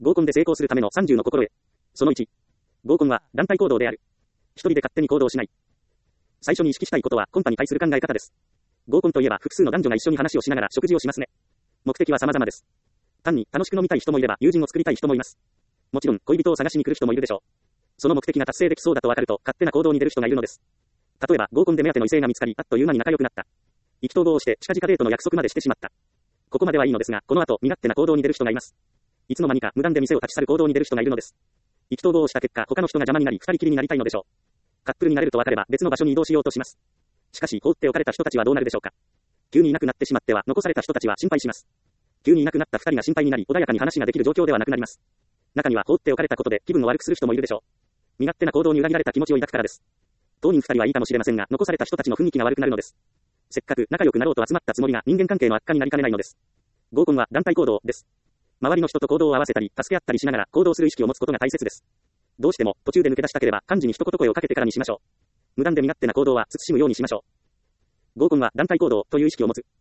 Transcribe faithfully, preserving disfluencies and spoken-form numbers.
合コンで成功するためのさんじゅうの心得。そのいち。合コンは団体行動である。一人で勝手に行動しない。最初に意識したいことはコンパに対する考え方です。合コンといえば複数の男女が一緒に話をしながら食事をしますね。目的は様々です。単に楽しく飲みたい人もいれば友人を作りたい人もいます。もちろん恋人を探しに来る人もいるでしょう。その目的が達成できそうだと分かると勝手な行動に出る人がいるのです。例えば合コンで目当ての異性が見つかりあっという間に仲良くなった。意気投合をして近々デートの約束までしてしまった。ここまではいいのですが、この後身勝手な行動に出る人がいます。いつの間にか無断で店を立ち去る行動に出る人がいるのです。意気投合をした結果、他の人が邪魔になり二人きりになりたいのでしょう。カップルになれると分かれば別の場所に移動しようとします。しかし放っておかれた人たちはどうなるでしょうか。急にいなくなってしまっては残された人たちは心配します。急にいなくなった二人が心配になり穏やかに話ができる状況ではなくなります。中には放っておかれたことで気分を悪くする人もいるでしょう。身勝手な行動に裏切られた気持ちを抱くからです。当人二人はいいかもしれませんが、残された人たちの雰囲気が悪くなるのです。せっかく仲良くなろうと集まったつもりが人間関係の悪化になりかねないのです。合コンは団体行動です。周りの人と行動を合わせたり、助け合ったりしながら行動する意識を持つことが大切です。どうしても途中で抜け出したければ幹事に一言声をかけてからにしましょう。無断で身勝手な行動は慎むようにしましょう。合コンは団体行動という意識を持つ。